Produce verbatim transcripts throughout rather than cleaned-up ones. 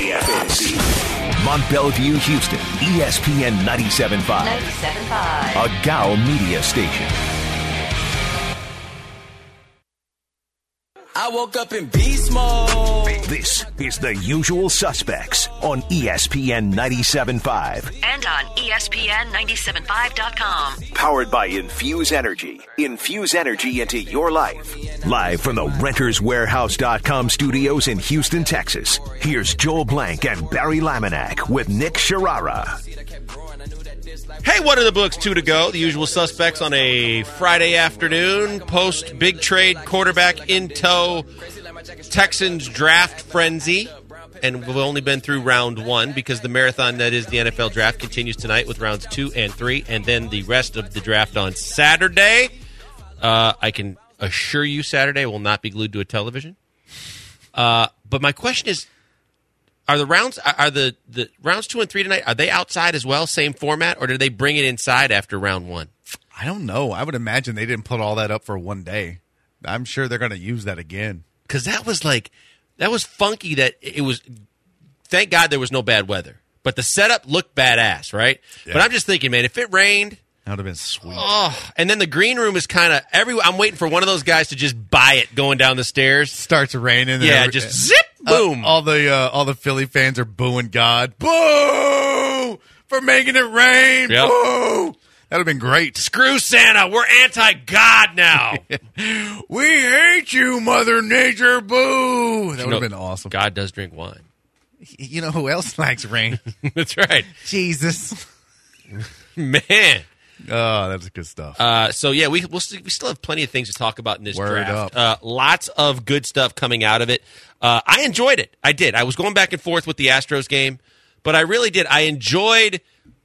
K F N C. Mont Bellevue, Houston, E S P N ninety-seven point five. ninety-seven point five. A G A O media station. I woke up in beast mode. This is The Usual Suspects on E S P N ninety-seven point five. And on E S P N ninety-seven point five dot com. Powered by Infuse Energy. Infuse energy into your life. Live from the Renters Warehouse dot com studios in Houston, Texas. Here's Joel Blank and Barry Laminack with Nick Sharara. Hey, what are the books? Two to go. The Usual Suspects on a Friday afternoon. Post big trade, quarterback in tow. Texans draft frenzy. And we've only been through round one because the marathon that is the N F L draft continues tonight with rounds two and three. And then the rest of the draft on Saturday. Uh, I can assure you Saturday will not be glued to a television. Uh, but my question is, Are the rounds are the, the rounds two and three tonight? Are they outside as well, same format, or do they bring it inside after round one? I don't know. I would imagine they didn't put all that up for one day. I'm sure they're going to use that again. Because that was like that was funky. That it was. Thank God there was no bad weather, but the setup looked badass, right? Yeah. But I'm just thinking, man, if it rained, that would have been sweet. Oh, and then the green room is kind of every. I'm waiting for one of those guys to just buy it going down the stairs. Starts raining. Yeah, every, just zip. Boom! Uh, all the uh, all the Philly fans are booing God. Boo for making it rain. Yep. Boo! That'd have been great. Screw Santa. We're anti-God now. We hate you, Mother Nature. Boo! That would You know, have been awesome. God does drink wine. You know who else likes rain? That's right. Jesus. Man. Oh, that's good stuff. Uh, so, yeah, we we'll st- we still have plenty of things to talk about in this Word draft. up. Uh, lots of good stuff coming out of it. Uh, I enjoyed it. I did. I was going back and forth with the Astros game, but I really did. I enjoyed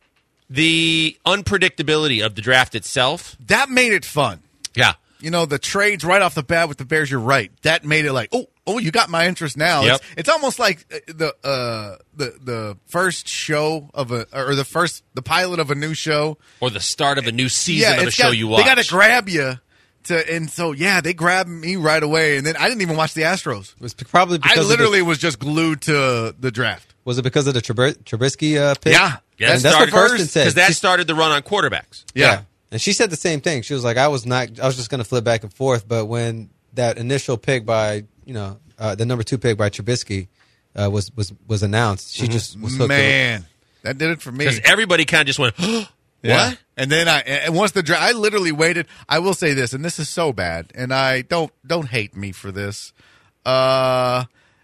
the unpredictability of the draft itself. That made it fun. Yeah. You know, the trades right off the bat with the Bears, you're right. That made it like, oh, oh, you got my interest now. Yep. It's, it's almost like the uh, the the first show of a, or the first, the pilot of a new show. Or the start of a new season of a it's show got- you watch. They got to grab you. To, and so, yeah, they grabbed me right away. And then I didn't even watch the Astros. It was probably because I of literally the, was just glued to the draft. was it because of the Trubis- Trubisky uh, pick? Yeah. Yeah, and that that's what started- Kirsten said. Because that She- started the run on quarterbacks. Yeah. And she said the same thing. She was like, I was not, I was just going to flip back and forth. But when that initial pick by, you know, uh, the number two pick by Trubisky uh, was, was, was announced, she just was hooked. Man, that did it for me. Because everybody kind of just went, what? Yeah. And then I, and once the draft, I literally waited. I will say this, and this is so bad, and I don't don't hate me for this. Uh,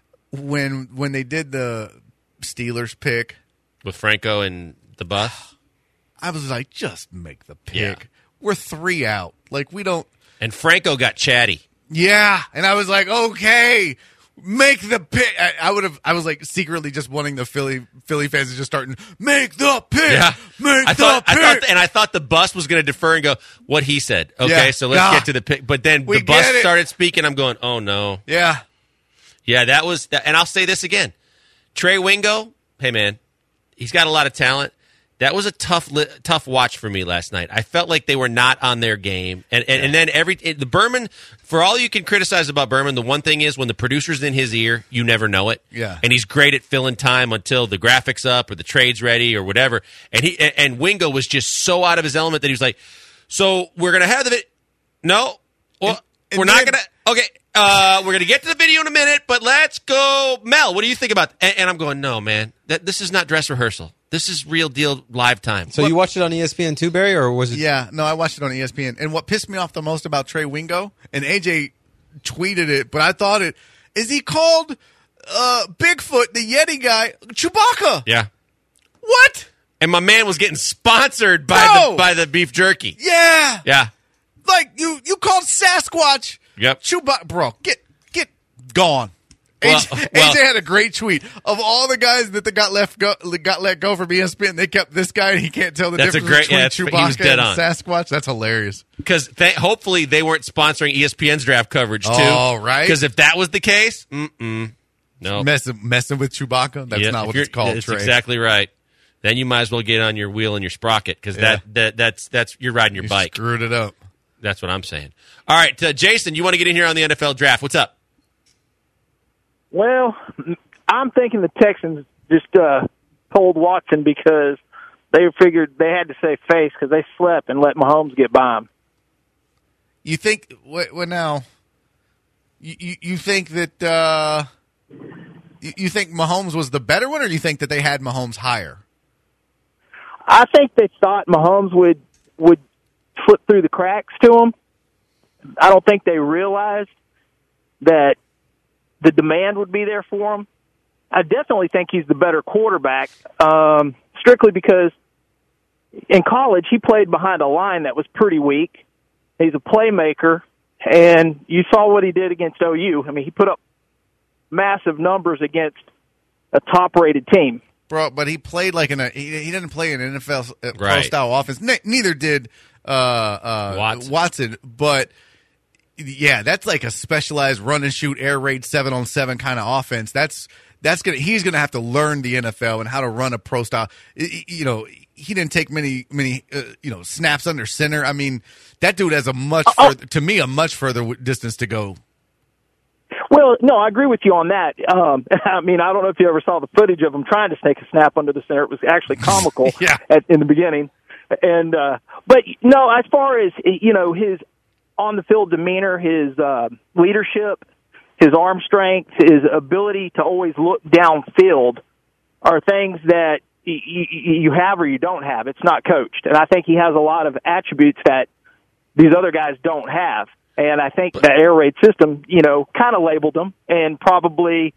when when they did the Steelers pick, With Franco and the bus. I was like, just make the pick. Yeah. We're three out. Like we don't. And Franco got chatty. Yeah, and I was like, okay, make the pick. I, I would have. I was like secretly just wanting the Philly Philly fans to just start and make the pick. Yeah. Make I the thought, pick. I thought, and I thought the bus was going to defer and go, what he said. Okay, Yeah. so let's Nah. get to the pick. But then We the bus get it. started speaking. I'm going, oh, no. yeah. Yeah, that was, that, and I'll say this again. Trey Wingo, hey, man, he's got a lot of talent. That was a tough li- tough watch for me last night. I felt like they were not on their game. And and, and then every it, the Berman, for all you can criticize about Berman, the one thing is when the producer's in his ear, you never know it. Yeah. And he's great at filling time until the graphics up or the trade's ready or whatever. And he and, and Wingo was just so out of his element that he was like, so we're going to have the video. No. Well, And- and we're not then- going to. Okay. Uh, we're going to get to the video in a minute, but let's go. Mel, what do you think about and, and I'm going, no, man. That This is not dress rehearsal. This is real deal live time. So you watched it on E S P N too, Barry, or was it? Yeah, no, I watched it on E S P N. And what pissed me off the most about Trey Wingo, and A J tweeted it, but I thought it, is he called uh, Bigfoot, the Yeti guy, Chewbacca. Yeah. What? And my man was getting sponsored by Bro! the by the beef jerky. Yeah. Yeah. Like, you, you called Sasquatch Yep. Chewbacca. Bro, get, get gone. Well, A J, well- A J had a great tweet of all the guys that they got left go, got let go from E S P N. They kept this guy, and he can't tell the That's a difference great- yeah, between that's- he was Chewbacca dead and on. Sasquatch. That's hilarious. Because th- hopefully they weren't sponsoring E S P N's draft coverage too. Oh, right. Because if that was the case, mm-mm. No. Messing, messing with Chewbacca. That's Yeah, not if what you're- it's called. That's Trey. exactly right. Then you might as well get on your wheel and your sprocket because Yeah. that, that that's that's you're riding your You bike. screwed it up. That's what I'm saying. All right, uh, Jason, you want to get in here on the N F L draft? What's up? Well, I'm thinking the Texans just uh, told Watson because they figured they had to save face because they slept and let Mahomes get by him. You think? Well, now, you you, you think that uh, you, you think Mahomes was the better one, or do you think that they had Mahomes higher? I think they thought Mahomes would would slip through the cracks to him. I don't think they realized that the demand would be there for him. I definitely think he's the better quarterback, um, strictly because in college he played behind a line that was pretty weak. He's a playmaker, and you saw what he did against O U. I mean, he put up massive numbers against a top-rated team. Bro, but he played like in a he, he didn't play in an N F L Right. pro-style offense. Ne- neither did uh, uh, Watson. Watson. But yeah, that's like a specialized run and shoot, air raid, seven on seven kind of offense. That's that's gonna he's gonna have to learn the N F L and how to run a pro style. You know, he didn't take many many uh, you know snaps under center. I mean, that dude has a much Oh. further, to me a much further w- distance to go. Well, no, I agree with you on that. Um, I mean, I don't know if you ever saw the footage of him trying to snake a snap under the center. It was actually comical Yeah. at, in the beginning. And uh, but no, as far as you know, his on the field demeanor, his uh, leadership, his arm strength, his ability to always look downfield are things that y- y- you have or you don't have. It's not coached, and I think he has a lot of attributes that these other guys don't have. And I think the air raid system, you know, kind of labeled them and probably,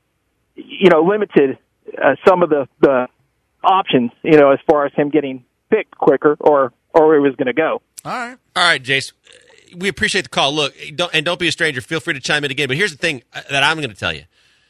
you know, limited uh, some of the, the options, you know, as far as him getting picked quicker or, or where he was going to go. All right. All right, Jace. We appreciate the call. Look, don't, and don't be a stranger. Feel free to chime in again. But here's the thing that I'm going to tell you.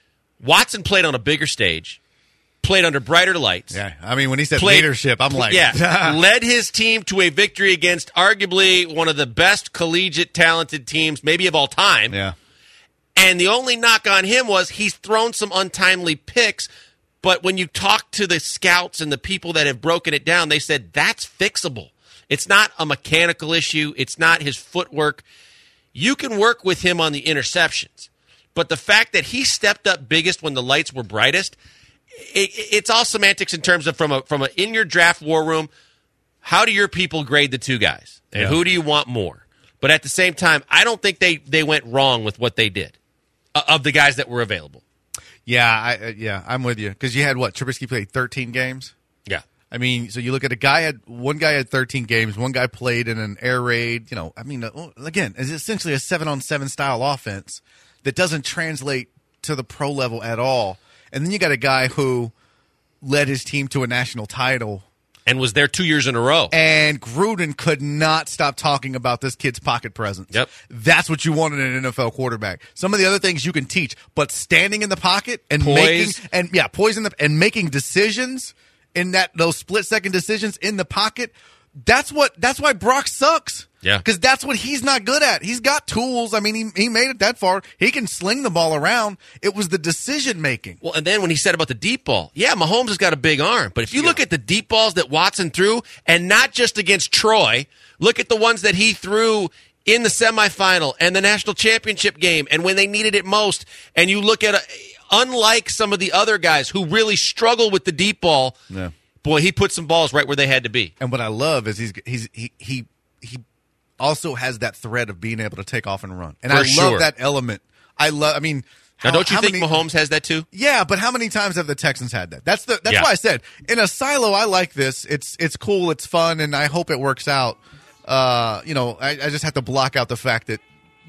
Watson played on a bigger stage, played under brighter lights. Yeah, I mean, when he said Played- leadership, I'm like, yeah, led his team to a victory against arguably one of the best collegiate talented teams, maybe of all time. yeah. And the only knock on him was he's thrown some untimely picks. But when you talk to the scouts and the people that have broken it down, they said that's fixable. It's not a mechanical issue. It's not his footwork. You can work with him on the interceptions. But the fact that he stepped up biggest when the lights were brightest, it, it's all semantics in terms of from a from a in your draft war room, how do your people grade the two guys? And Yeah. who do you want more? But at the same time, I don't think they, they went wrong with what they did uh, of the guys that were available. Yeah, I, uh, yeah, I'm with you. Because you had, what, Trubisky played thirteen games? Yeah. I mean, so you look at a guy had one guy had thirteen games, one guy played in an air raid. You know, I mean, uh, again, it's essentially a seven on seven style offense that doesn't translate to the pro level at all. And then you got a guy who led his team to a national title, And was there two years in a row. and Gruden could not stop talking about this kid's pocket presence. Yep. That's what you want in an N F L quarterback. Some of the other things you can teach, but standing in the pocket and Poise. making and yeah, poise in the and making decisions in that those split second decisions in the pocket. That's what. That's why Brock sucks. Yeah. Because that's what he's not good at. He's got tools. I mean, he he made it that far. He can sling the ball around. It was the decision making. Well, and then when he said about the deep ball, yeah, Mahomes has got a big arm. But if you look at the deep balls that Watson threw, and not just against Troy, look at the ones that he threw in the semifinal and the national championship game and when they needed it most. And you look at, a, unlike some of the other guys who really struggle with the deep ball, Yeah. boy, he put some balls right where they had to be. And what I love is he's he's he he he also has that thread of being able to take off and run. And For I sure. love that element. I love. I mean, Now, how- don't you how think many- Mahomes has that too? Yeah, but how many times have the Texans had that? That's the. That's Yeah. why I said in a silo. I like this. It's it's cool. It's fun, and I hope it works out. Uh, you know, I, I just have to block out the fact that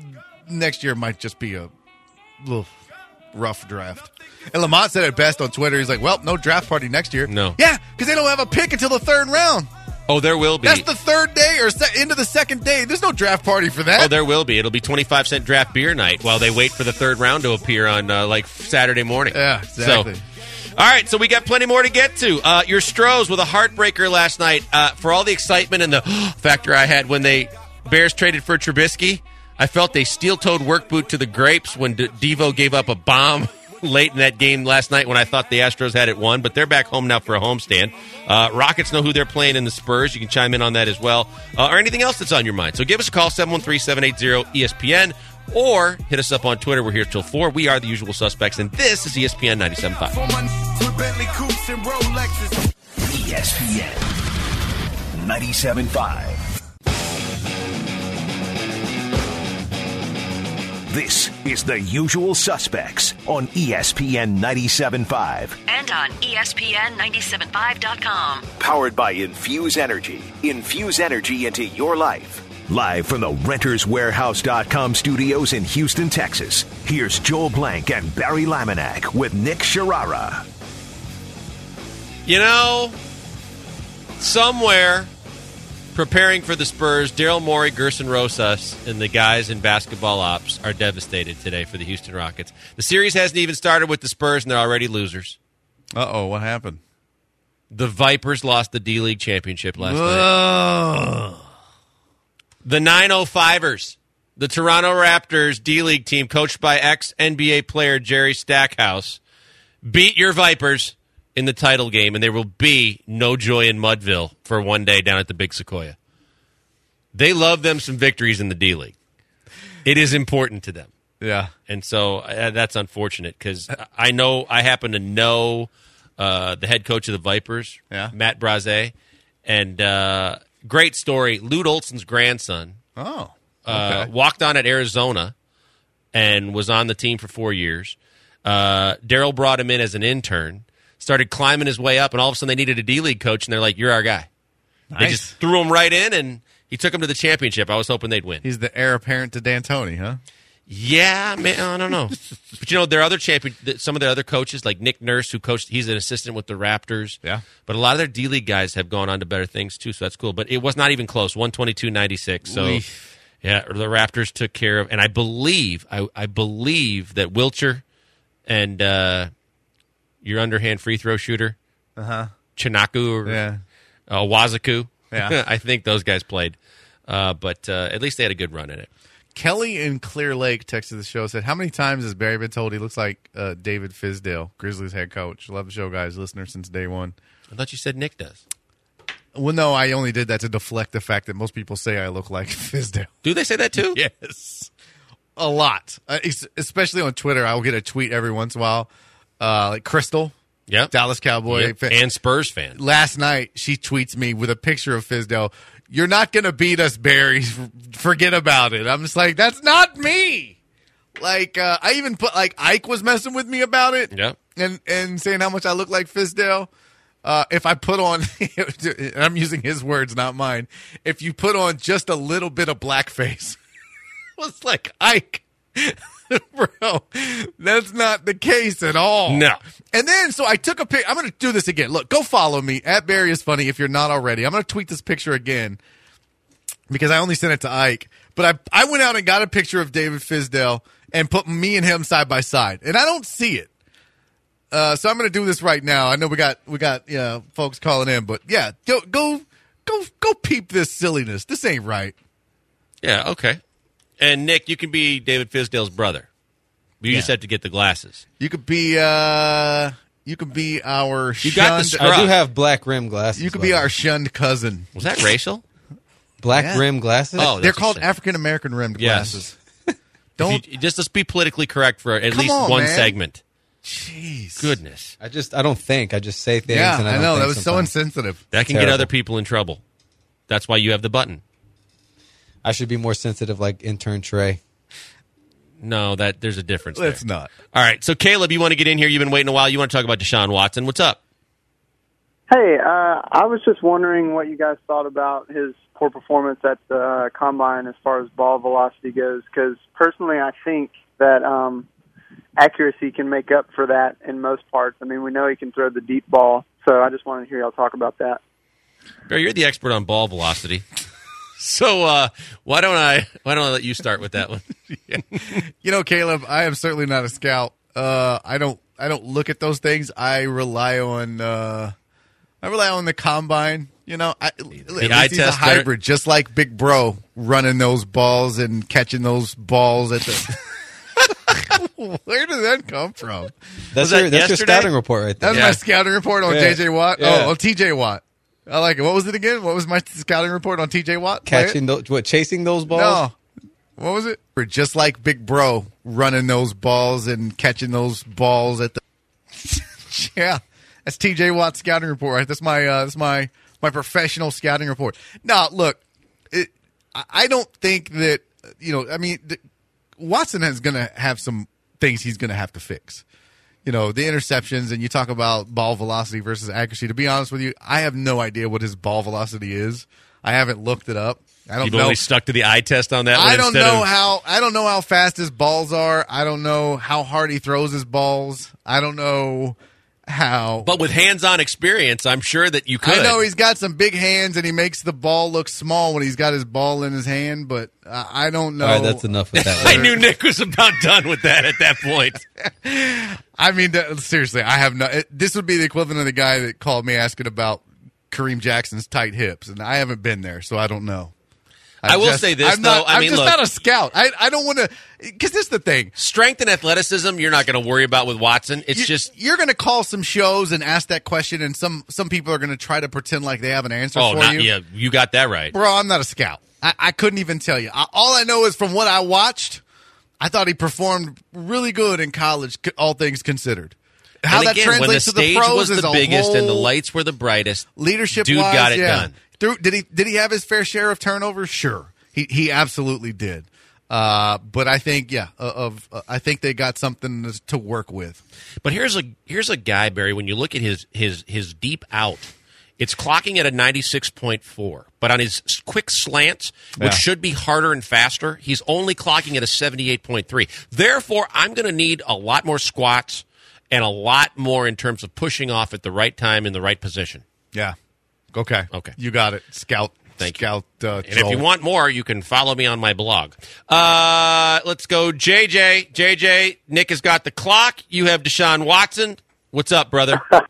next year might just be a little rough draft. And Lamont said it best on Twitter. He's like, "Well, no draft party next year." No. Yeah, because they don't have a pick until the third round. Oh, there will be. That's the third day or se- into the second day. There's no draft party for that. Oh, there will be. It'll be twenty-five cent draft beer night while they wait for the third round to appear on uh, like Saturday morning. Yeah, exactly. So, all right, so we got plenty more to get to. Uh, your Stros with a heartbreaker last night. Uh, for all the excitement and the factor I had when they Bears traded for Trubisky, I felt a steel-toed work boot to the grapes when D- Devo gave up a bomb late in that game last night when I thought the Astros had it won, but they're back home now for a homestand. Uh, Rockets know who they're playing in the Spurs. You can chime in on that as well. Uh, or anything else that's on your mind. So give us a call, seven one three, seven eight zero, E S P N. or hit us up on Twitter. We're here till four. We are the usual suspects, and this is E S P N ninety-seven point five. E S P N ninety-seven point five. This is the usual suspects on E S P N ninety-seven point five. And on E S P N ninety-seven point five dot com. Powered by Infuse Energy. Infuse energy into your life. Live from the Renters Warehouse dot com studios in Houston, Texas. Here's Joel Blank and Barry Laminack with Nick Sharara. You know, somewhere preparing for the Spurs, Daryl Morey, Gerson Rosas, and the guys in basketball ops are devastated today for the Houston Rockets. The series hasn't even started with the Spurs, and they're already losers. Uh-oh, what happened? The Vipers lost the D-League championship last Ugh. night. The nine oh fivers, the Toronto Raptors D-League team, coached by ex-N B A player Jerry Stackhouse, beat your Vipers in the title game, and there will be no joy in Mudville for one day down at the Big Sequoia. They love them some victories in the D-League. It is important to them. Yeah. And so uh, that's unfortunate because I know, I happen to know uh, the head coach of the Vipers, yeah. Matt Braze, and uh, great story. Lute Olson's grandson oh, okay. uh, walked on at Arizona and was on the team for four years. Uh, Daryl brought him in as an intern, started climbing his way up, and all of a sudden they needed a D-League coach, and they're like, you're our guy. Nice. They just threw him right in, and he took him to the championship. I was hoping they'd win. He's the heir apparent to D'Antoni, huh? Yeah, man, I don't know. But, you know, their other champion, some of their other coaches, like Nick Nurse, who coached, he's an assistant with the Raptors. Yeah. But a lot of their D-League guys have gone on to better things, too, so that's cool. But it was not even close, one twenty-two ninety-six. So, Oof. yeah, the Raptors took care of, and I believe, I, I believe that Wilcher and uh, your underhand free throw shooter, Uh-huh. Chinaku or Yeah. uh, Wazaku, Yeah. I think those guys played. Uh, but uh, at least they had a good run in it. Kelly in Clear Lake texted the show, said, how many times has Barry been told he looks like uh, David Fizdale, Grizzlies head coach? Love the show, guys. Listener since day one. I thought you said Nick does. Well, no, I only did that to deflect the fact that most people say I look like Fizdale. Do they say that too? Yes. A lot. Uh, es- especially on Twitter. I will get a tweet every once in a while. Uh, like Crystal, Yep. Dallas Cowboy. Yep. fan. And Spurs fan. Last night, she tweets me with a picture of Fizdale. You're not going to beat us, Barry. Forget about it. I'm just like, that's not me. Like, uh, I even put, like, Ike was messing with me about it. Yep. And, and saying how much I look like Fizdale. Uh, if I put on, and I'm using his words, not mine. If you put on just a little bit of blackface, it was like, Ike. Bro, that's not the case at all. No. And then, so I took a pic. I'm going to do this again. Look, go follow me at Barry is Funny if you're not already. I'm going to tweet this picture again because I only sent it to Ike. But I I went out and got a picture of David Fizdale and put me and him side by side, and I don't see it. Uh, so I'm going to do this right now. I know we got we got you know, folks calling in, but yeah, go go go go peep this silliness. This ain't right. Yeah. Okay. And Nick, you can be David Fizdale's brother. You Yeah. just have to get the glasses. You could be uh, you could be our You got the shunned, scrub. I do have black rim glasses. you could by be the way. our shunned cousin. Was that racial? black Yeah. rim glasses. Oh, They're that's called interesting. African American rimmed Yes. glasses. Don't Don't. just let's be politically correct for at Come least on, one man. segment. Jeez. Goodness, I just I don't think. I just say things. Yeah, and I, I don't know think that was so sometimes. insensitive. that can get Terrible. other people in trouble. That's why you have the button. I should be more sensitive, like intern Trey. No, that there's a difference. Let's there. not. All right, so Caleb, you want to get in here? You've been waiting a while. You want to talk about Deshaun Watson? What's up? Hey, uh, I was just wondering what you guys thought about his poor performance at the uh, combine as far as ball velocity goes. Because personally, I think that um, accuracy can make up for that in most parts. I mean, we know he can throw the deep ball, so I just wanted to hear y'all talk about that. Barry, you're the expert on ball velocity. So uh, why don't I why don't I let you start with that one? You know, Caleb, I am certainly not a scout. Uh, I don't. I don't look at those things. I rely on. Uh, I rely on the combine. You know, I, at least eye he's a test better- hybrid, just like Big Bro, running those balls and catching those balls at the. Where did that come from? That's that your that's your yesterday? scouting report right there. That's Yeah. my scouting report on Yeah. J J Watt. Yeah. Oh, on T J Watt. I like it. What was it again? What was my scouting report on T J Watt? Play it. Catching those, what chasing those balls? No. what was it? We're just like Big Bro running those balls and catching those balls at the. Yeah, that's T J Watt's scouting report. Right? That's my uh, that's my my professional scouting report. No, look, it, I don't think that you know. I mean, the, Watson is going to have some things he's going to have to fix. You know, the interceptions, and you talk about ball velocity versus accuracy. To be honest with you, I have no idea what his ball velocity is. I haven't looked it up. I don't You've know. only stuck to the eye test on that one I don't instead know of- how. I don't know how fast his balls are. I don't know how hard he throws his balls. I don't know how. But with hands-on experience, I'm sure that you could. I know he's got some big hands, and he makes the ball look small when he's got his ball in his hand. But uh, I don't know. All right, that's enough with that. I knew Nick was about done with that at that point. I mean, th- seriously, I have no. It, this would be the equivalent of the guy that called me asking about Kareem Jackson's tight hips, and I haven't been there, so I don't know. I will just- say this, I'm not, though. I I'm mean, just look. not a scout. I, I don't want to, because this is the thing. Strength and athleticism, you're not going to worry about with Watson. It's You- just, you're going to call some shows and ask that question, and some some people are going to try to pretend like they have an answer oh, for not, you. yeah, you got that right. Bro, I'm not a scout. I, I couldn't even tell you. I, all I know is from what I watched, I thought he performed really good in college, c- all things considered. How and that again, when the translates to the stage pros was is the a biggest and the whole lights were the brightest, leadership. dude wise, got it yeah. done. Through, did he did he have his fair share of turnovers? Sure, he he absolutely did. Uh, but I think yeah, of uh, I think they got something to work with. But here's a here's a guy, Barry. When you look at his his his deep out, it's clocking at a ninety-six point four. But on his s- quick slants, which Yeah. should be harder and faster, he's only clocking at a seventy-eight point three. Therefore, I'm going to need a lot more squats and a lot more in terms of pushing off at the right time in the right position. Yeah. Okay. Okay. You got it, Scout. Thank you. Scout. Uh, And if you want more, you can follow me on my blog. Uh, let's go, J J. J J, Nick has got the clock. You have Deshaun Watson. What's up, brother? All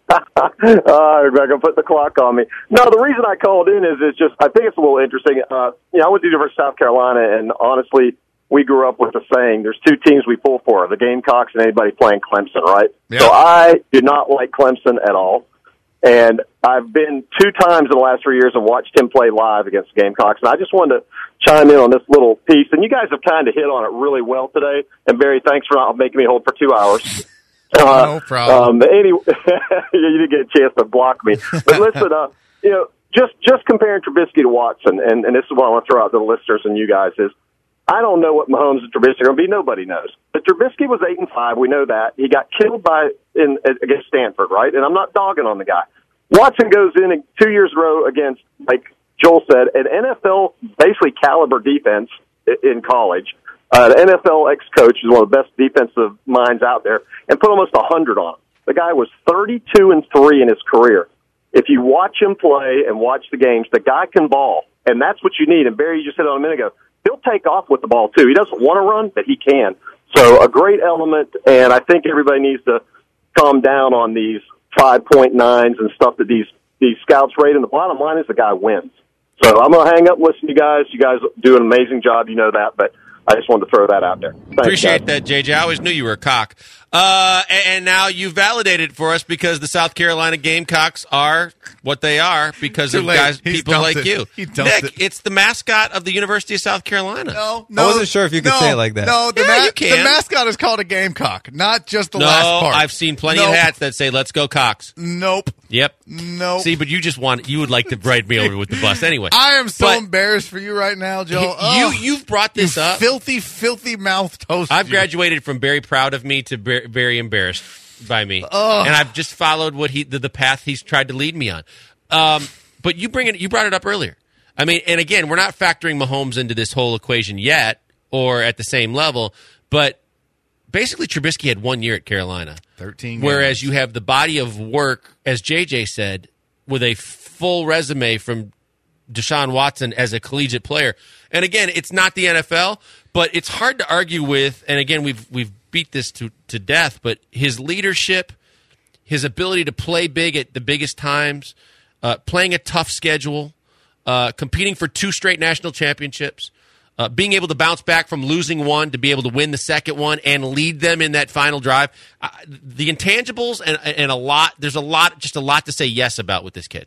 right, Rebecca, put the clock on me. No, the reason I called in is it's just I think it's a little interesting. Uh, you know, I went to University of South Carolina, and honestly, we grew up with the saying: "There's two teams we pull for: the Gamecocks and anybody playing Clemson." Right? Yeah. So I do not like Clemson at all, and I've been two times in the last three years and watched him play live against the Gamecocks. And I just wanted to chime in on this little piece, and you guys have kind of hit on it really well today. And Barry, thanks for not making me hold for two hours. Uh, No problem. Um, but anyway, you didn't get a chance to block me. But listen, uh, you know, just just comparing Trubisky to Watson, and, and this is what I want to throw out to the listeners and you guys is, I don't know what Mahomes and Trubisky are going to be. Nobody knows. But Trubisky was eight and five. We know that he got killed by in against Stanford, right? And I'm not dogging on the guy. Watson goes in two years in a row against, like Joel said, an N F L basically caliber defense in college. Uh, the N F L ex-coach is one of the best defensive minds out there, and put almost one hundred on him. The guy was thirty-two and three in his career. If you watch him play and watch the games, the guy can ball, and that's what you need. And Barry, you just said it on a minute ago, he'll take off with the ball, too. He doesn't want to run, but he can. So a great element, and I think everybody needs to calm down on these five point nines and stuff that these, these scouts rate, and the bottom line is the guy wins. So I'm going to hang up and listen to you guys. You guys do an amazing job, you know that, but I just wanted to throw that out there. Thanks, Appreciate guys. that, J J. I always knew you were a cock. Uh, and, and now you validated it for us because the South Carolina Gamecocks are what they are because Too of late. guys, He's people dumped like it. you. He dumped Nick, it. it's the mascot of the University of South Carolina. No, no. I wasn't sure if you could no, say it like that. No, the, Yeah, ma- you can. the mascot is called a gamecock, not just the No, last part. I've seen plenty Nope. of hats that say "Let's go Cox." Nope. Yep. Nope. See, but you just want you would like to ride me over with the bus anyway. I am so But embarrassed for you right now, Joe. you Oh, you've brought this you up. filthy, filthy mouth toast. I've you. graduated from very proud of me to ver- very embarrassed by me, Ugh. and I've just followed what he the, the path he's tried to lead me on. Um, but you bring it, you brought it up earlier. I mean, and again, we're not factoring Mahomes into this whole equation yet, or at the same level. But basically, Trubisky had one year at Carolina, thirteen. whereas games. you have the body of work, as J J said, with a full resume from Deshaun Watson as a collegiate player. And again, it's not the N F L, but it's hard to argue with. And again, we've we've beat this to, to death, but his leadership, his ability to play big at the biggest times, uh, playing a tough schedule, uh, competing for two straight national championships, uh, being able to bounce back from losing one to be able to win the second one and lead them in that final drive. Uh, the intangibles and, and a lot, there's a lot, just a lot to say yes about with this kid.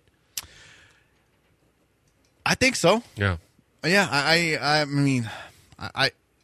I think so. Yeah. Yeah, I, I, I mean, I,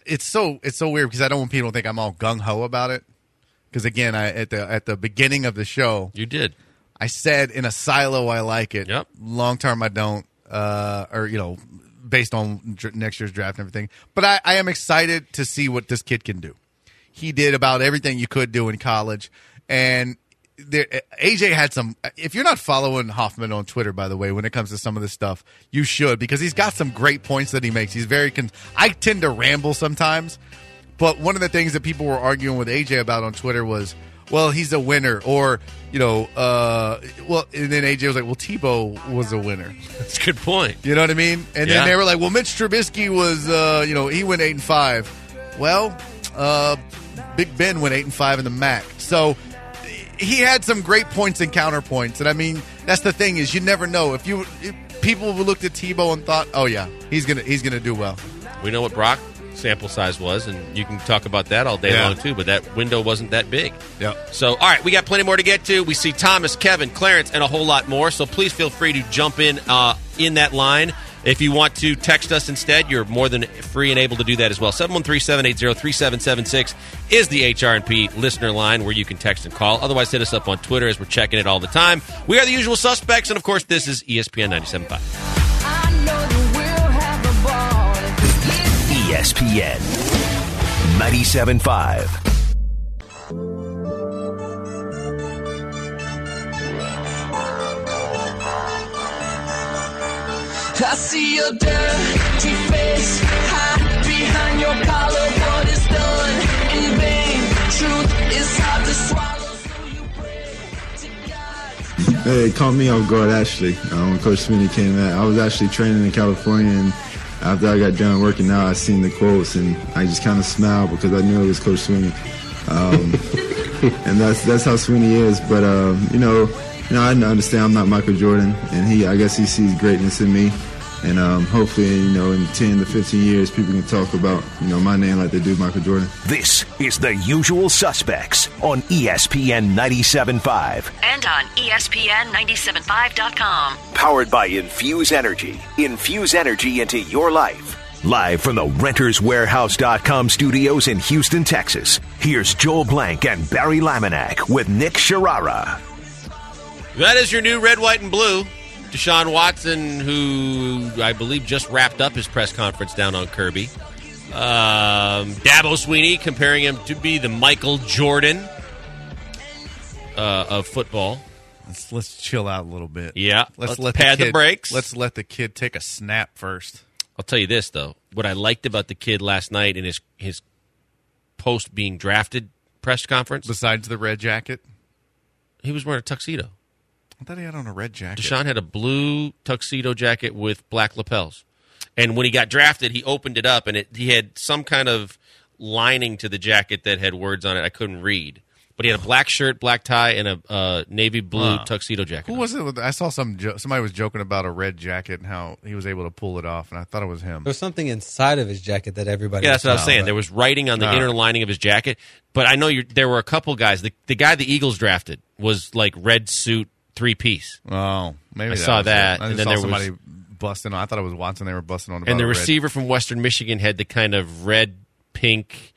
it's so it's so weird because I don't want people to think I'm all gung ho about it. Because again, I at the at the beginning of the show, you did. I said in a silo I like it. Yep. Long term I don't. Uh, or you know, based on dr- next year's draft and everything. But I, I am excited to see what this kid can do. He did about everything you could do in college, and there, A J had some. If you're not following Hoffman on Twitter, by the way, when it comes to some of this stuff, you should, because he's got some great points that he makes. He's very. Con- I tend to ramble sometimes, but one of the things that people were arguing with A J about on Twitter was, well, he's a winner, or you know, uh, well, and then A J was like, well, Tebow was a winner. That's a good point. You know what I mean? And Yeah. then they were like, well, Mitch Trubisky was, uh, you know, he went eight and five. Well, uh, Big Ben went eight and five in the M A C. So he had some great points and counterpoints. And I mean, that's the thing, is you never know. If you if people looked at Tebow and thought, oh yeah, he's gonna he's gonna do well. We know what Brock sample size was, and you can talk about that all day Yeah. long too, but that window wasn't that big. Yep. So, all right, we got plenty more to get to. We see Thomas, Kevin, Clarence, and a whole lot more, so please feel free to jump in uh, in that line. If you want to text us instead, you're more than free and able to do that as well. seven one three, seven eight zero, three seven seven six is the H R and P listener line where you can text and call. Otherwise, hit us up on Twitter, as we're checking it all the time. We are the usual suspects, and of course, this is E S P N ninety-seven point five. E S P N ninety-seven point five. I see your dirty face, hide behind your collar, but it's done in vain. Truth is hard to swallow, so you pray to God. Hey, caught me off guard, actually. Uh, when Coach Swinney came out, I was actually training in California, and after I got done working out, I seen the quotes, and I just kind of smiled because I knew it was Coach Swinney. Um, and that's that's how Swinney is. But uh, you know, you know, I understand I'm not Michael Jordan, and he, I guess, he sees greatness in me. And um, hopefully, you know, in ten to fifteen years, people can talk about, you know, my name like they do Michael Jordan. This is The Usual Suspects on E S P N ninety-seven point five. And on E S P N ninety-seven point five dot com. Powered by Infuse Energy. Infuse energy into your life. Live from the Renters Warehouse dot com studios in Houston, Texas. Here's Joel Blank and Barry Laminack with Nick Sharara. That is your new red, white, and blue. Deshaun Watson, who I believe just wrapped up his press conference down on Kirby. Um, Dabo Swinney comparing him to be the Michael Jordan uh, of football. Let's let's chill out a little bit. Yeah, Let's, let's let pad the, the kid, brakes. Let's let the kid take a snap first. I'll tell you this, though. What I liked about the kid last night in his, his post being drafted press conference, Besides the red jacket, he was wearing a tuxedo. I thought he had on a red jacket. Deshaun had a blue tuxedo jacket with black lapels. And when he got drafted, he opened it up, and it, he had some kind of lining to the jacket that had words on it I couldn't read. But he had a black shirt, black tie, and a uh, navy blue Huh. tuxedo jacket. Who was it? With, I saw some jo- somebody was joking about a red jacket and how he was able to pull it off, and I thought it was him. There was something inside of his jacket that everybody. Yeah, that's what I was saw, saying. but- There was writing on the Oh. inner lining of his jacket. But I know you're, there were a couple guys. The, the guy the Eagles drafted was like red suit, three-piece. Oh, maybe I that saw was that, it. I and just then saw there somebody was- busting on. I thought it was Watson. They were busting on. About And the a red- receiver from Western Michigan had the kind of red-pink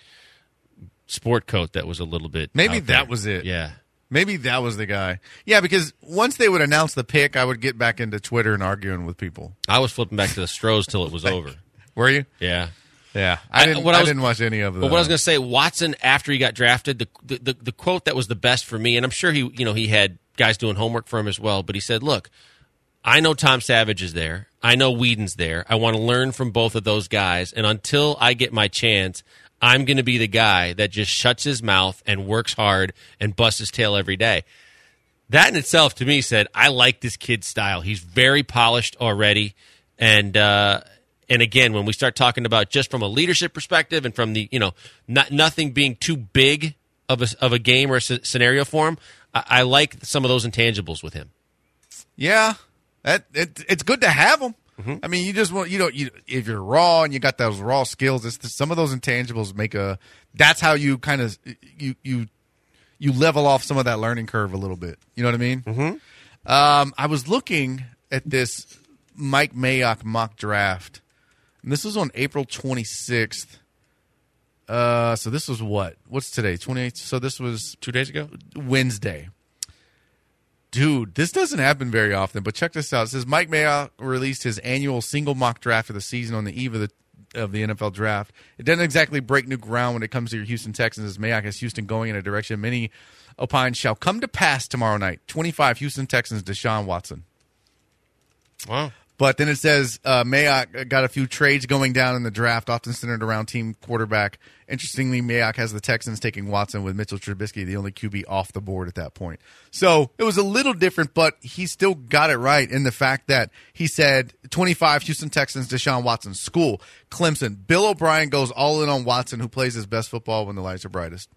sport coat that was a little bit Maybe out that there. was it. Yeah. Maybe that was the guy. Yeah, because once they would announce the pick, I would get back into Twitter and arguing with people. I was flipping back to the Stros till it was over. Were you? Yeah. Yeah, I didn't. what I, I was- didn't watch any of the. But what I was going to say, Watson, after he got drafted, the, the the the quote that was the best for me, and I'm sure he, you know, he had guys doing homework for him as well. But he said, "Look, I know Tom Savage is there. I know Whedon's there. I want to learn from both of those guys. And until I get my chance, I'm going to be the guy that just shuts his mouth and works hard and busts his tail every day." That in itself, to me, said, I like this kid's style. He's very polished already. And, uh, and again, when we start talking about just from a leadership perspective and from the, you know, not, nothing being too big of a, of a game or a s- scenario for him, I, I like some of those intangibles with him. Yeah, that it, it's good to have them. Mm-hmm. I mean, you just want you know you if you're raw and you got those raw skills, it's some of those intangibles make a. That's how you kind of you you you level off some of that learning curve a little bit. You know what I mean? Mm-hmm. Um, I was looking at this Mike Mayock mock draft, and this was on April twenty-sixth. Uh, so this was what? What's today? twenty-eighth. So this was Two days ago? Wednesday. Dude, this doesn't happen very often, but check this out. It says Mike Mayock released his annual single mock draft of the season on the eve of the of the N F L draft. It doesn't exactly break new ground when it comes to your Houston Texans, as Mayock has Houston going in a direction many opine shall come to pass tomorrow night. twenty-five Houston Texans, Deshaun Watson. Wow. But then it says uh, Mayock got a few trades going down in the draft, often centered around team quarterback. Interestingly, Mayock has the Texans taking Watson with Mitchell Trubisky, the only Q B off the board at that point. So it was a little different, but he still got it right in the fact that he said twenty-five Houston Texans, Deshaun Watson, school, Clemson. Bill O'Brien goes all in on Watson, who plays his best football when the lights are brightest.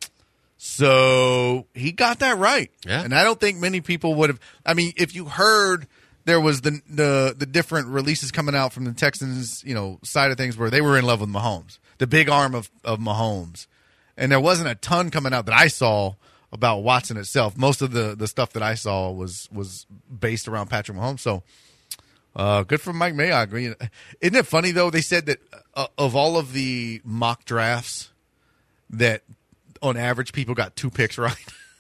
So he got that right. Yeah. And I don't think many people would have. I mean, if you heard there was the the the different releases coming out from the Texans, you know, side of things where they were in love with Mahomes, the big arm of, of Mahomes. And there wasn't a ton coming out that I saw about Watson itself. Most of the, the stuff that I saw was was based around Patrick Mahomes. So uh, good for Mike Mayock. I mean, isn't it funny, though? They said that uh, of all of the mock drafts, that on average people got two picks right.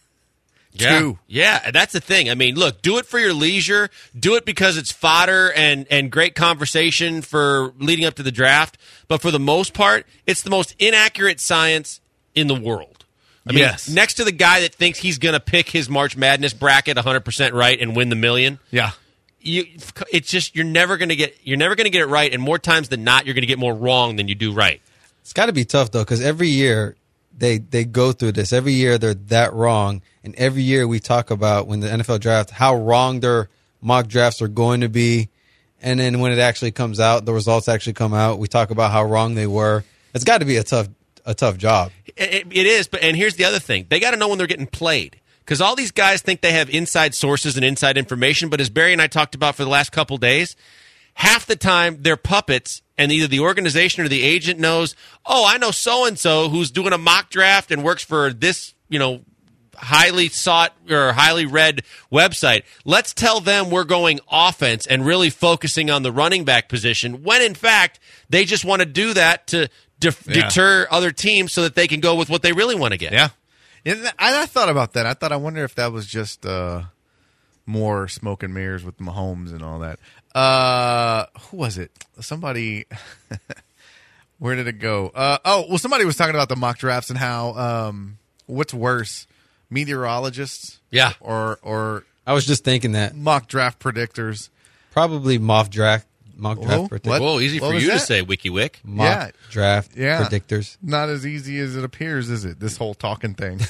Yeah. Two. Yeah, that's the thing. I mean, look, do it for your leisure. Do it because it's fodder and, and great conversation for leading up to the draft. But for the most part, it's the most inaccurate science in the world. I mean, Yes. next to the guy that thinks he's going to pick his March Madness bracket one hundred percent right and win the million. Yeah. You, it's just you're never going to get you're never going to get it right, and more times than not, you're going to get more wrong than you do right. It's got to be tough though, because every year they they go through this. Every year they're that wrong, and every year we talk about when the N F L draft how wrong their mock drafts are going to be, and then when it actually comes out, the results actually come out. We talk about how wrong they were. It's got to be a tough a tough job. It, it is, but and here's the other thing: they got to know when they're getting played. Because all these guys think they have inside sources and inside information, but as Barry and I talked about for the last couple days, half the time they're puppets, and either the organization or the agent knows, oh, I know so-and-so who's doing a mock draft and works for this, you know, highly sought or highly read website. Let's tell them we're going offense and really focusing on the running back position, when in fact they just want to do that to de- Yeah. deter other teams so that they can go with what they really want to get. Yeah. And I, I thought about that. I thought, I wonder if that was just uh, more smoke and mirrors with Mahomes and all that. Uh, who was it? Somebody. Where did it go? Uh, oh, well, somebody was talking about the mock drafts and how um, what's worse, meteorologists, Yeah. or or I was just thinking that mock draft predictors. probably mock draft mock Oh, draft what? predictors. Whoa, easy What for was you to that? say, WikiWik. Mock Yeah. draft Yeah. predictors. Not as easy as it appears, is it? This whole talking thing.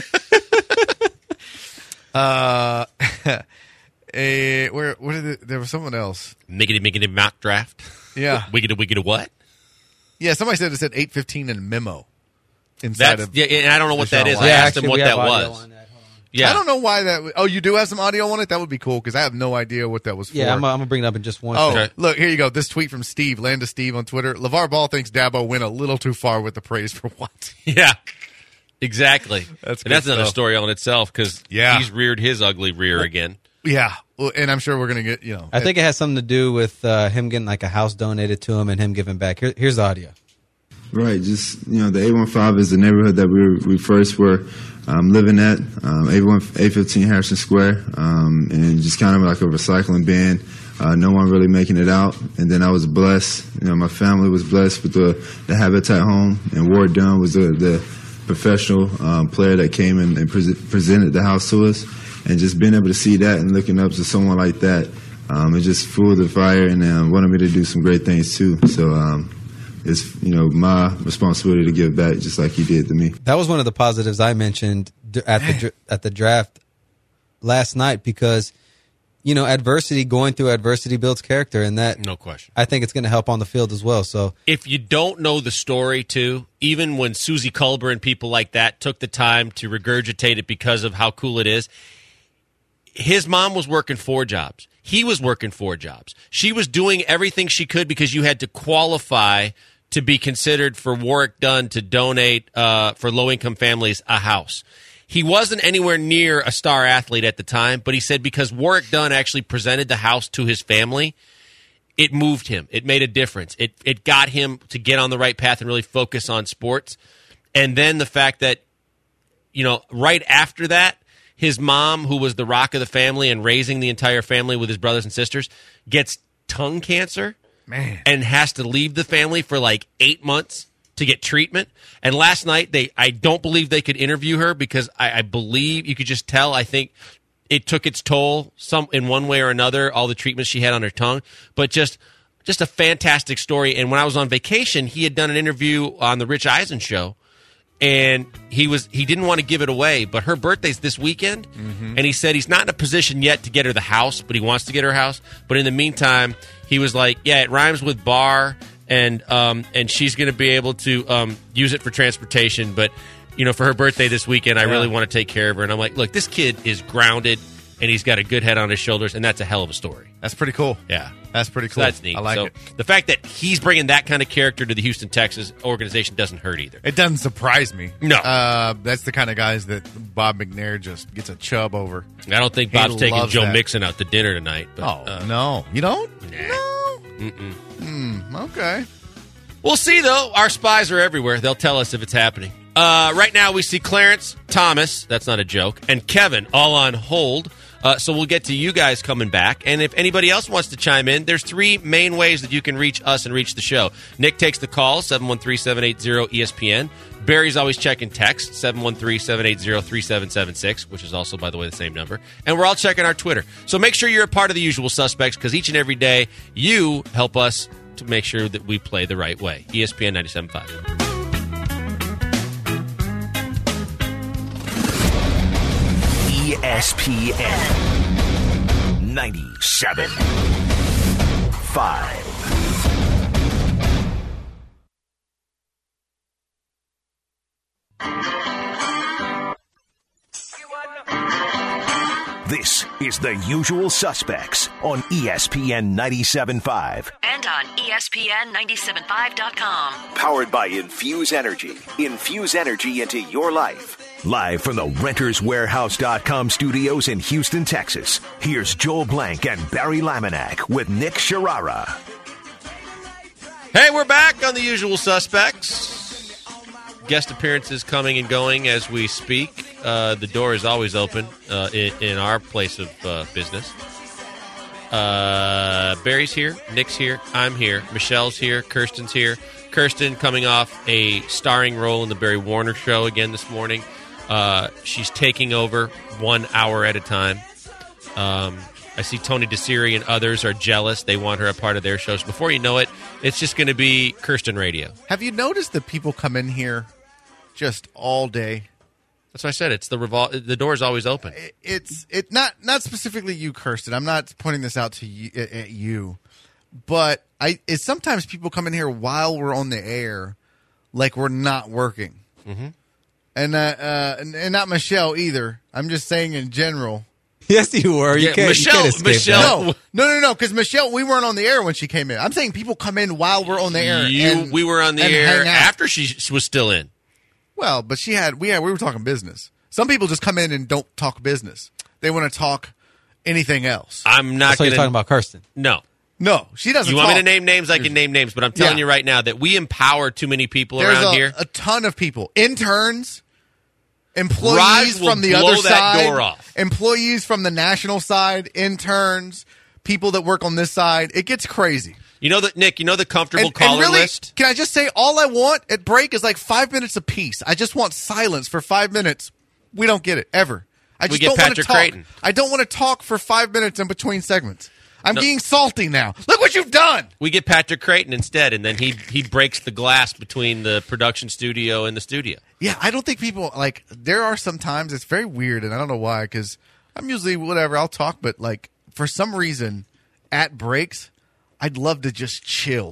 uh, eh, where where did it, there was someone else? Miggity miggity mock draft. Yeah, Wiggity wiggity what? yeah. Somebody said it said eight fifteen in a memo inside That's of. yeah, and I don't know what that Deshaun is. I Watson. asked actually, him what we that have audio was. on that. Hold on. Yeah, I don't know why that. Oh, you do have some audio on it. That would be cool because I have no idea what that was for. Yeah, I'm, I'm gonna bring it up in just one. Oh, second. Okay. look, here you go. This tweet from Steve, Land of Steve on Twitter. LeVar Ball thinks Dabo went a little too far with the praise for Watson. Yeah, exactly. That's and that's good another stuff. story on itself because Yeah. he's reared his ugly rear again. Yeah, well, and I'm sure we're gonna get you know. I think it has something to do with uh, him getting like a house donated to him and him giving back. Here, here's the audio. Right, just you know, the eight one five is the neighborhood that we were, we first were um, living at, um, eight fifteen Harrison Square, um, and just kind of like a recycling bin. Uh, no one really making it out, and then I was blessed. You know, my family was blessed with the, the Habitat home, and Ward Dunn was the, the professional um, player that came in and pre- presented the house to us, and just being able to see that and looking up to someone like that, um, it just fueled the fire and uh, wanted me to do some great things too. So. Um, It's, you know, my responsibility to give back just like he did to me. That was one of the positives I mentioned d- at the dr- at the draft last night because, you know, adversity, going through adversity builds character, and that No question. I think it's going to help on the field as well. So If you don't know the story, too, even when Susie Culber and people like that took the time to regurgitate it because of how cool it is, his mom was working four jobs. He was working four jobs. She was doing everything she could because you had to qualify to be considered for Warwick Dunn to donate uh, for low-income families a house. He wasn't anywhere near a star athlete at the time, but he said because Warwick Dunn actually presented the house to his family, it moved him. It made a difference. It it got him to get on the right path and really focus on sports. And then the fact that, you know, right after that, his mom, who was the rock of the family and raising the entire family with his brothers and sisters, gets tongue cancer. Man. And has to leave the family for like eight months to get treatment. And last night, they I don't believe they could interview her because I, I believe you could just tell, I think it took its toll some in one way or another, all the treatments she had on her tongue. But just just a fantastic story. And when I was on vacation, he had done an interview on the Rich Eisen show. And he was he didn't want to give it away, but her birthday's this weekend, mm-hmm. and he said he's not in a position yet to get her the house, but he wants to get her house. But in the meantime, he was like, yeah, it rhymes with bar, and um, and she's going to be able to um, use it for transportation. But, you know, for her birthday this weekend, I yeah. really want to take care of her. And I'm like, look, this kid is grounded, and he's got a good head on his shoulders, and that's a hell of a story. That's pretty cool. Yeah. That's pretty cool. So that's neat. I like so it. The fact that he's bringing that kind of character to the Houston Texas organization doesn't hurt either. It doesn't surprise me. No. Uh, that's the kind of guys that Bob McNair just gets a chub over. I don't think He Bob's taking loves Joe that. Mixon out to dinner tonight. But, Oh, uh, no. You don't? Nah. No. Mm-mm. Hmm, okay. We'll see, though. Our spies are everywhere. They'll tell us if it's happening. Uh, right now, we see Clarence, Thomas, that's not a joke, and Kevin all on hold. Uh, so we'll get to you guys coming back. And if anybody else wants to chime in, there's three main ways that you can reach us and reach the show. Nick takes the call, seven one three, seven eight zero, E S P N. Barry's always checking text, seven one three, seven eight zero, three seven seven six, which is also, by the way, the same number. And we're all checking our Twitter. So make sure you're a part of the usual suspects, because each and every day you help us to make sure that we play the right way. E S P N ninety-seven point five. E S P N ninety-seven point five. This is The Usual Suspects on E S P N ninety-seven point five. And on E S P N ninety-seven point five dot com. Powered by Infuse Energy. Infuse energy into your life. Live from the Renters Warehouse dot com studios in Houston, Texas, here's Joel Blank and Barry Laminack with Nick Sharara. Hey, we're back on The Usual Suspects. Guest appearances coming and going as we speak. Uh, the door is always open uh, in, in our place of uh, business. Uh, Barry's here. Nick's here. I'm here. Michelle's here. Kirsten's here. Kirsten coming off a starring role in the Barry Warner Show again this morning. Uh, she's taking over one hour at a time. Um, I see Tony DeSiri and others are jealous. They want her a part of their shows. Before you know it, it's just going to be Kirsten Radio. Have you noticed that people come in here just all day? That's what I said. It's the revol- The door is always open. It's it not not specifically you, Kirsten. I'm not pointing this out to you, at you, but I. It's sometimes people come in here while we're on the air, like we're not working. Mm-hmm. And, uh, uh, and and not Michelle either. I'm just saying in general. Yes, you were. You Yeah, can't, Michelle- you can't escape Michelle- that. No, no, no, no. Because Michelle, we weren't on the air when she came in. I'm saying people come in while we're on the air. You, and, we were on the and air hang out. after she, she was still in. Well, but she had we had we were talking business. Some people just come in and don't talk business. They want to talk anything else. I'm not That's what going you're talking about, Kirsten. No. No, she doesn't. You want talk. me to name names? I can name names, but I'm telling Yeah. you right now that we empower too many people There's around a, here. a ton of people, interns, employees Raj will from the blow other that side, door off. employees from the national side, interns, people that work on this side. It gets crazy. You know that, Nick, you know the comfortable And, caller and really, list? can I just say, all I want at break is like five minutes apiece. I just want silence for five minutes. We don't get it ever. I We just get don't want to Patrick talk. Creighton. I don't want to talk for five minutes in between segments. I'm No. being salty now. Look what you've done. We get Patrick Creighton instead, and then he he breaks the glass between the production studio and the studio. Yeah, I don't think people like. There are some times it's very weird, and I don't know why. Because I'm usually whatever I'll talk, but like for some reason, at breaks, I'd love to just chill.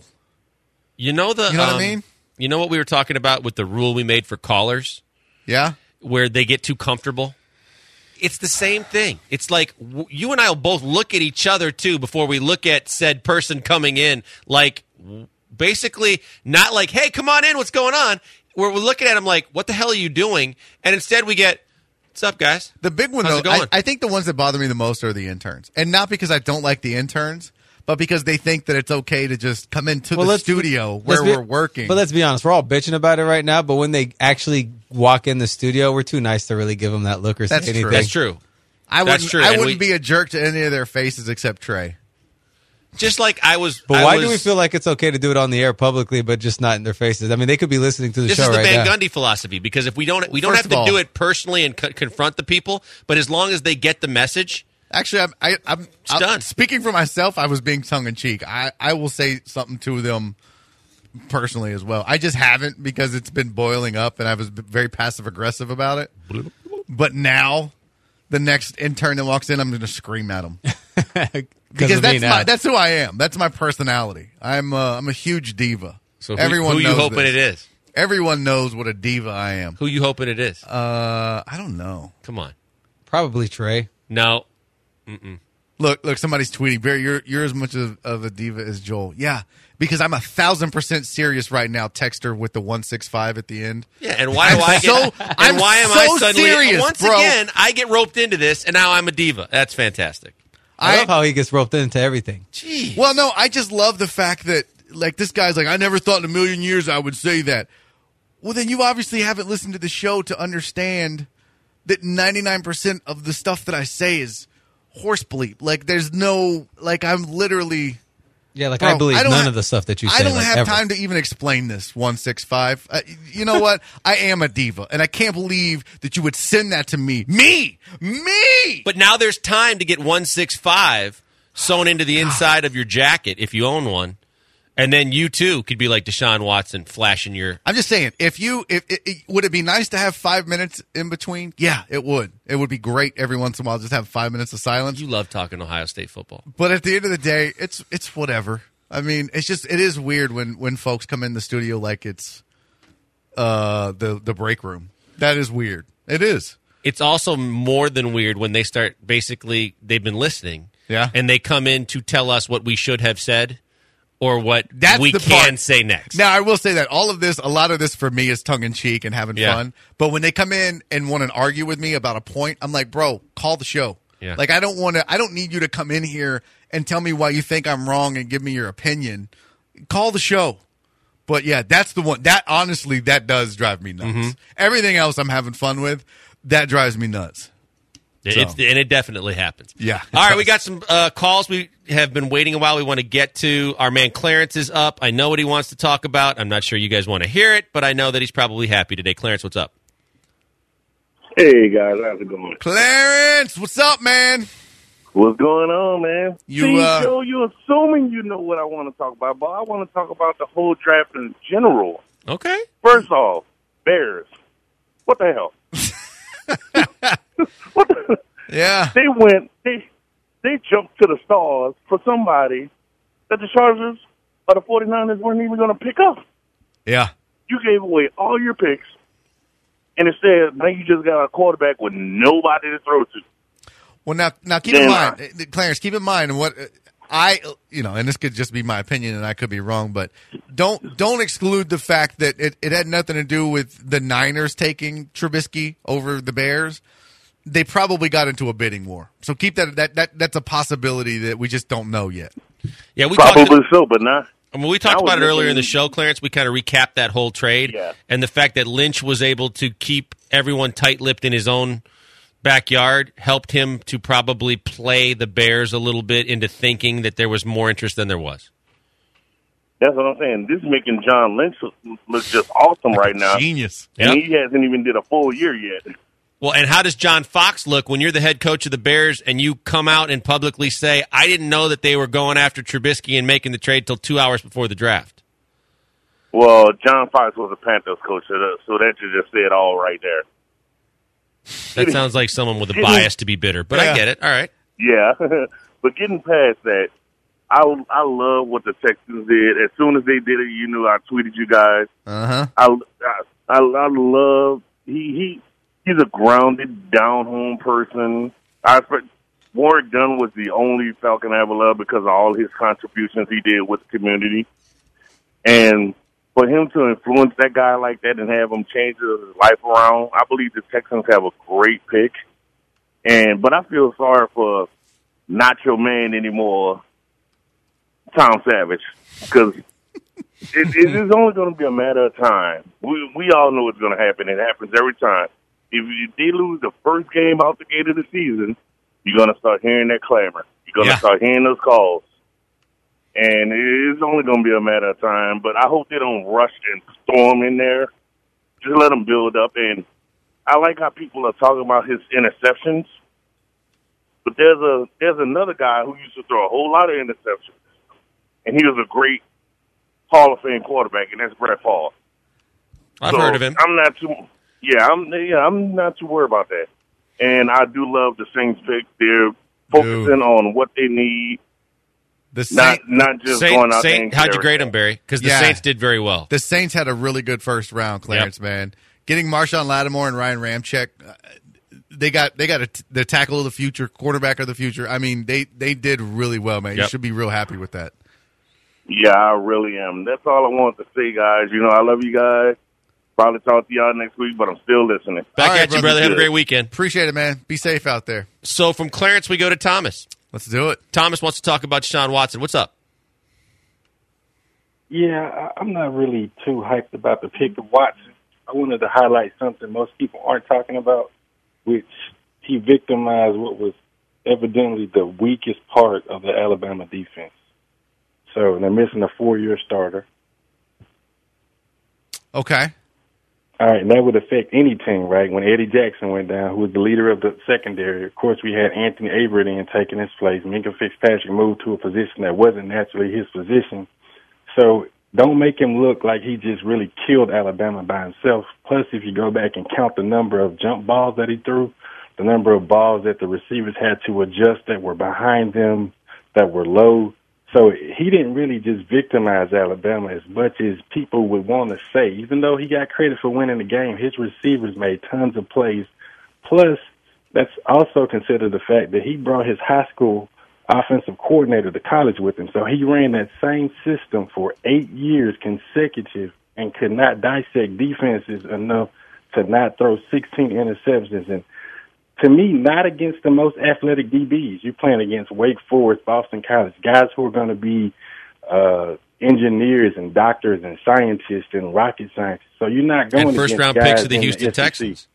You know the You know what I um, mean? You know what we were talking about with the rule we made for callers, Yeah. where they get too comfortable. It's the same thing. It's like w- you and I will both look at each other too before we look at said person coming in. Like w- basically, not like, "Hey, come on in. What's going on?" We're, we're looking at them like, "What the hell are you doing?" And instead, we get, "What's up, guys?" The big one, How's though, it going? I, I think the ones that bother me the most are the interns, and not because I don't like the interns, but because they think that it's okay to just come into Well, the let's- studio let's where be- we're working. But let's be honest, we're all bitching about it right now. But when they actually walk in the studio, we're too nice to really give them that look or say That's true. anything. That's true. I That's wouldn't, true, I and wouldn't we- be a jerk to any of their faces except Trey. Just like I was. But I why was, do we feel like it's okay to do it on the air publicly, but just not in their faces? I mean, they could be listening to the This show is the right Van now. Gundy philosophy, because if we don't, we don't First have to of all- do it personally and co- confront the people. But as long as they get the message, Actually, I'm, I, I'm, I'm done. speaking for myself. I was being tongue in cheek. I, I will say something to them personally as well. I just haven't because it's been boiling up, and I was very passive aggressive about it. But now, the next intern that walks in, I'm going to scream at him because of me that's now. my, that's who I am. That's my personality. I'm uh, I'm a huge diva. so who, Everyone who you knows hoping this. it is? Everyone knows what a diva I am. Who you hoping it is? Uh, I don't know. Come on, Probably Trey. no. Look, look, somebody's tweeting. Barry, you're you're as much of, of a diva as Joel. Yeah, because I'm a thousand percent serious right now. Text her with the one six five at the end. Yeah, and why do I get? so- and I'm why am so I suddenly? serious, once bro. again, I get roped into this, and now I'm a diva. That's fantastic. I, I- love how he gets roped into everything. Jeez. Well, no, I just love the fact that like this guy's like, I never thought in a million years I would say that. Well, then you obviously haven't listened to the show to understand that ninety-nine percent of the stuff that I say is horse bleep. Like, there's no like I'm literally. Yeah, like Bro, I believe I don't none ha- of the stuff that you say. I don't like, have ever. time to even explain this one six five. Uh, you know what? I am a diva, and I can't believe that you would send that to me. Me, me. But now there's time to get one six five sewn into the inside of your jacket if you own one, and then you too could be like Deshaun Watson, flashing your. I'm just saying, if you, if it, it, would it be nice to have five minutes in between? Yeah, it would. It would be great every once in a while just have five minutes of silence. You love talking Ohio State football. But at the end of the day, it's it's whatever. I mean, it's just it is weird when when folks come in the studio like it's uh the the break room. That is weird. It is. It's also more than weird when they start basically they've been listening, Yeah. and they come in to tell us what we should have said or what That's we the can part. say next. Now, I will say that all of this, a lot of this for me is tongue in cheek and having Yeah. fun. But when they come in and want to argue with me about a point, I'm like, bro, call the show. Yeah. Like, I don't want to, I don't need you to come in here and tell me why you think I'm wrong and give me your opinion. Call the show. But yeah, that's the one. That honestly, that does drive me nuts. Mm-hmm. Everything else I'm having fun with, that drives me nuts. It's, So. and it definitely happens. Yeah. All right, we got some uh, calls. We have been waiting a while. We want to get to. Our man Clarence is up. I know what he wants to talk about. I'm not sure you guys want to hear it, but I know that he's probably happy today. Clarence, what's up? Hey guys, how's it going? Clarence, what's up, man? What's going on, man? You, See, uh, Joe, you're assuming you know what I want to talk about, but I want to talk about the whole draft in general. Okay. First off, Bears. What the hell? what the? Yeah. They went. They they jumped to the stars for somebody that the Chargers or the 49ers weren't even going to pick up. Yeah. You gave away all your picks, and instead now you just got a quarterback with nobody to throw to. Well, now, now keep in Then, mind, uh, Clarence, keep in mind what uh, I, you know, and this could just be my opinion, and I could be wrong, but don't don't exclude the fact that it, it had nothing to do with the Niners taking Trubisky over the Bears. They probably got into a bidding war, so keep that that that that's a possibility that we just don't know yet. Yeah, we Probably talked. so, but not. I mean, we talked I was about it earlier in the listening- show, Clarence. We kind of recapped that whole trade Yeah. and the fact that Lynch was able to keep everyone tight-lipped in his own backyard helped him to probably play the Bears a little bit into thinking that there was more interest than there was. That's what I'm saying. This is making John Lynch look just awesome right now, Genius. and Yep. he hasn't even did a full year yet. Well, and how does John Fox look when you're the head coach of the Bears and you come out and publicly say, I didn't know that they were going after Trubisky and making the trade till two hours before the draft? Well, John Fox was a Panthers coach, so that, so that should just say it all right there. That sounds like someone with a bias to be bitter, but Yeah. I get it. All right. Yeah, but getting past that, I I love what the Texans did. As soon as they did it, you knew I tweeted you guys. Uh huh. I I, I, I love he he he's a grounded, down home person. I Warwick Dunn was the only Falcon I ever loved because of all his contributions he did with the community, and for him to influence that guy like that and have him change his life around, I believe the Texans have a great pick. And but I feel sorry for not your man anymore. Tom Savage, because it, it is only going to be a matter of time. We we all know it's going to happen. It happens every time. If, if they lose the first game out the gate of the season, you're going to start hearing that clamor. You're going to Yeah. start hearing those calls. And it's only going to be a matter of time. But I hope they don't rush and storm in there. Just let them build up. And I like how people are talking about his interceptions. But there's a there's another guy who used to throw a whole lot of interceptions. And he was a great Hall of Fame quarterback, and that's Brett Favre. I've So, heard of him. I'm not too yeah, I'm yeah, I'm not too worried about that. And I do love the Saints pick. They're focusing on what they need. The Not Saint, not just Saint, going out there Saint, and how'd you carrying grade it. him, Barry? Because the Yeah. Saints did very well. the Saints had a really good first round, Clarence, man. Getting Marshawn Lattimore and Ryan Ramczyk, uh, they got they got a, the tackle of the future, quarterback of the future. I mean, they, they did really well, man. You Yep. should be real happy with that. Yeah, I really am. That's all I want to say, guys. You know, I love you guys. Probably talk to y'all next week, but I'm still listening. Back All at right, you, brother. brother. Have a Good. great weekend. Appreciate it, man. Be safe out there. So from Clarence, we go to Thomas. Let's do it. Thomas wants to talk about Deshaun Watson. What's up? Yeah, I- I'm not really too hyped about the pick of Watson. I wanted to highlight something most people aren't talking about, which he victimized what was evidently the weakest part of the Alabama defense. So they're missing a four-year starter. Okay. All right, and that would affect any team, right? When Eddie Jackson went down, who was the leader of the secondary, of course, we had Anthony Averett in taking his place. Minka Fitzpatrick moved to a position that wasn't naturally his position. So don't make him look like he just really killed Alabama by himself. Plus, if you go back and count the number of jump balls that he threw, the number of balls that the receivers had to adjust that were behind them, that were low. So he didn't really just victimize Alabama as much as people would want to say. Even though he got credit for winning the game, his receivers made tons of plays. Plus, let's also consider the fact that he brought his high school offensive coordinator to college with him. So he ran that same system for eight years consecutive and could not dissect defenses enough to not throw sixteen interceptions. And to me, not against the most athletic D Bs. You're playing against Wake Forest, Boston College, guys who are going to be uh, engineers and doctors and scientists and rocket scientists. So you're not going And first against round guys picks of the in Houston S E C. Texans.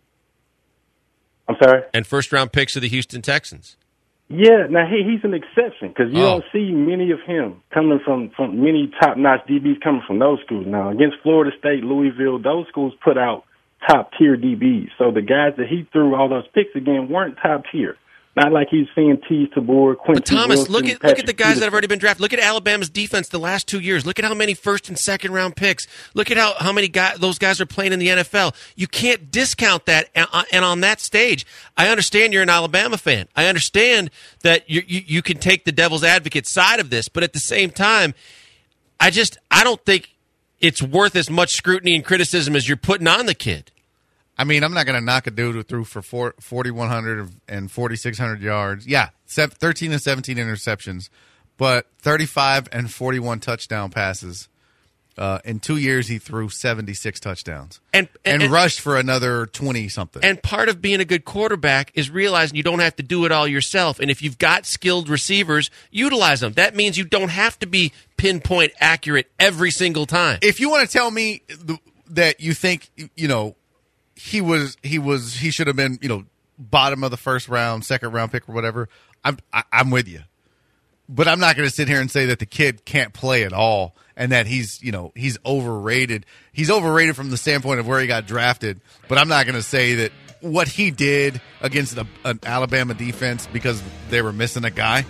I'm sorry? And first round picks of the Houston Texans. Yeah, now he, he's an exception because you Oh. don't see many of him coming from, from many top-notch D Bs coming from those schools. Now, against Florida State, Louisville, those schools put out top-tier D Bs. So the guys that he threw all those picks again weren't top-tier. Not like he's seeing Tease Tabor, Quincy But Thomas, Wilson, look at look Patrick at the guys that have Peterson. already been drafted. Look at Alabama's defense the last two years. Look at how many first and second round picks. Look at how, how many guy, those guys are playing in the N F L. You can't discount that. And, uh, and on that stage, I understand you're an Alabama fan. I understand that you, you you can take the devil's advocate side of this, but at the same time, I just I don't think it's worth as much scrutiny and criticism as you're putting on the kid. I mean, I'm not going to knock a dude who threw for forty-one hundred and forty-six hundred yards. Yeah, thirteen and seventeen interceptions, but thirty-five and forty-one touchdown passes. Uh, in two years, he threw seventy-six touchdowns And and, and, rushed for another twenty-something. And part of being a good quarterback is realizing you don't have to do it all yourself. And if you've got skilled receivers, utilize them. That means you don't have to be pinpoint accurate every single time. If you want to tell me th- that you think, you know, he was he was he should have been, you know, bottom of the first round, second round pick or whatever, I'm I, I'm with you. But I'm not going to sit here and say that the kid can't play at all and that he's, you know, he's overrated. He's overrated from the standpoint of where he got drafted, but I'm not going to say that what he did against a, an Alabama defense because they were missing a guy.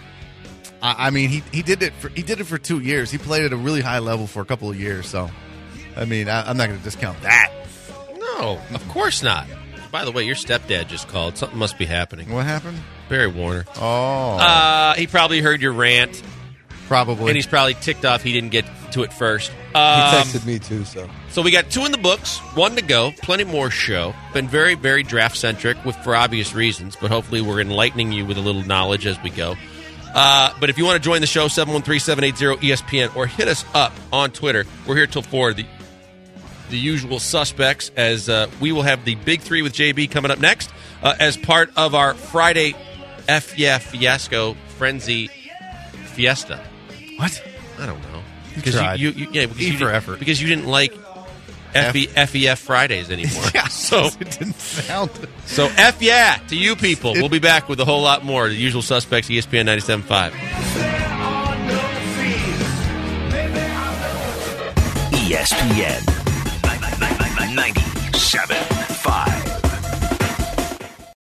I, I mean, he, he did it for he did it for two years. He played at a really high level for a couple of years. So, I mean, I, I'm not going to discount that. No, of course not. By the way, your stepdad just called. Something must be happening. What happened? Barry Warner. Oh. Uh, he probably heard your rant. Probably. And he's probably ticked off he didn't get to it first. He Um, texted me too, so. So we got two in the books, one to go, plenty more show. Been very, very draft-centric with for obvious reasons, but hopefully we're enlightening you with a little knowledge as we go. Uh, but if you want to join the show, seven one three, seven eight zero, E S P N, or hit us up on Twitter. We're here till four. The the usual suspects, as uh, we will have the Big Three with J B coming up next uh, as part of our Friday F Yeah Fiasco Frenzy Fiesta. What? I don't know. You tried. You, you, yeah, because E you for did- effort. Because you didn't like F E F E F Fridays anymore. Yeah, so it didn't sound. So F yeah to you people. We'll be back with a whole lot more. The Usual Suspects, E S P N ninety-seven point five. E S P N ninety-seven.